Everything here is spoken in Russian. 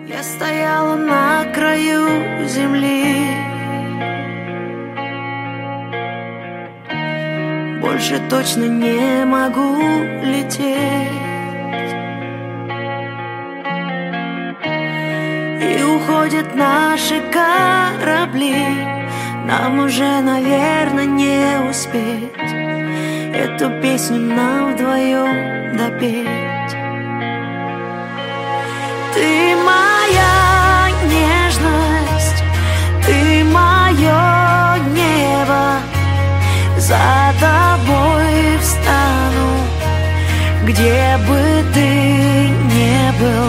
Я стояла на краю земли, больше точно не могу лететь. И уходят наши корабли, нам уже, наверное, не успеть эту песню нам вдвоем допеть. Ты моя нежность, ты мое небо, за тобой встану, где бы ты ни был.